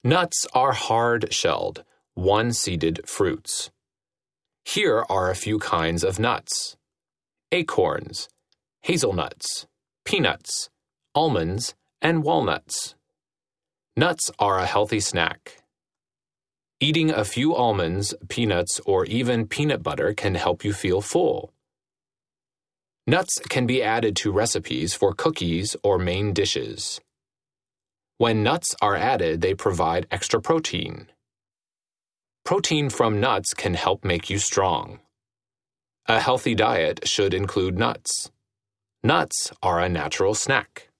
Nuts are hard-shelled, one-seeded fruits. Here are a few kinds of nuts: acorns, hazelnuts, peanuts, almonds, and walnuts. Nuts are a healthy snack. Eating a few almonds, peanuts, or even peanut butter can help you feel full. Nuts can be added to recipes for cookies or main dishes. When nuts are added, they provide extra protein. Protein from nuts can help make you strong. A healthy diet should include nuts. Nuts are a natural snack.